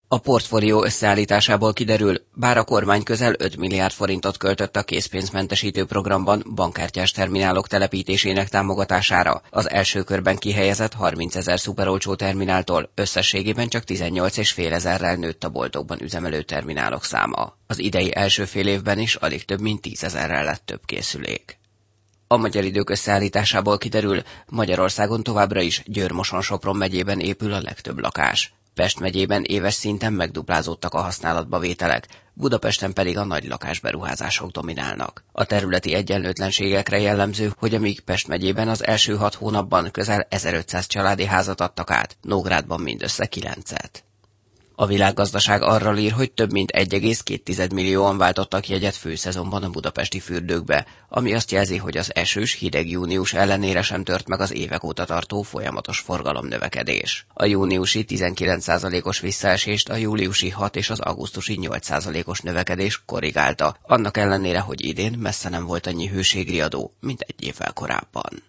A portfólió összeállításából kiderül, bár a kormány közel 5 milliárd forintot költött a készpénzmentesítő programban bankkártyás terminálok telepítésének támogatására, az első körben kihelyezett 30 000 szuperolcsó termináltól összességében csak 18,5 ezerrel nőtt a boltokban üzemelő terminálok száma. Az idei első fél évben is alig több mint 10 000-rel lett több készülék. A Magyar Idők összeállításából kiderül, Magyarországon továbbra is Győr-Moson-Sopron megyében épül a legtöbb lakás. Pest megyében éves szinten megduplázódtak a használatba vételek, Budapesten pedig a nagy lakásberuházások dominálnak. A területi egyenlőtlenségekre jellemző, hogy amíg Pest megyében az első 6 hónapban közel 1500 családi házat adtak át, Nógrádban mindössze 9-et. A Világgazdaság arról ír, hogy több mint 1,2 millióan váltottak jegyet főszezonban a budapesti fürdőkbe, ami azt jelzi, hogy az esős, hideg június ellenére sem tört meg az évek óta tartó folyamatos forgalomnövekedés. A júniusi 19%-os visszaesést a júliusi 6 és az augusztusi 8%-os növekedés korrigálta, annak ellenére, hogy idén messze nem volt annyi hőségriadó, mint egy évvel korábban.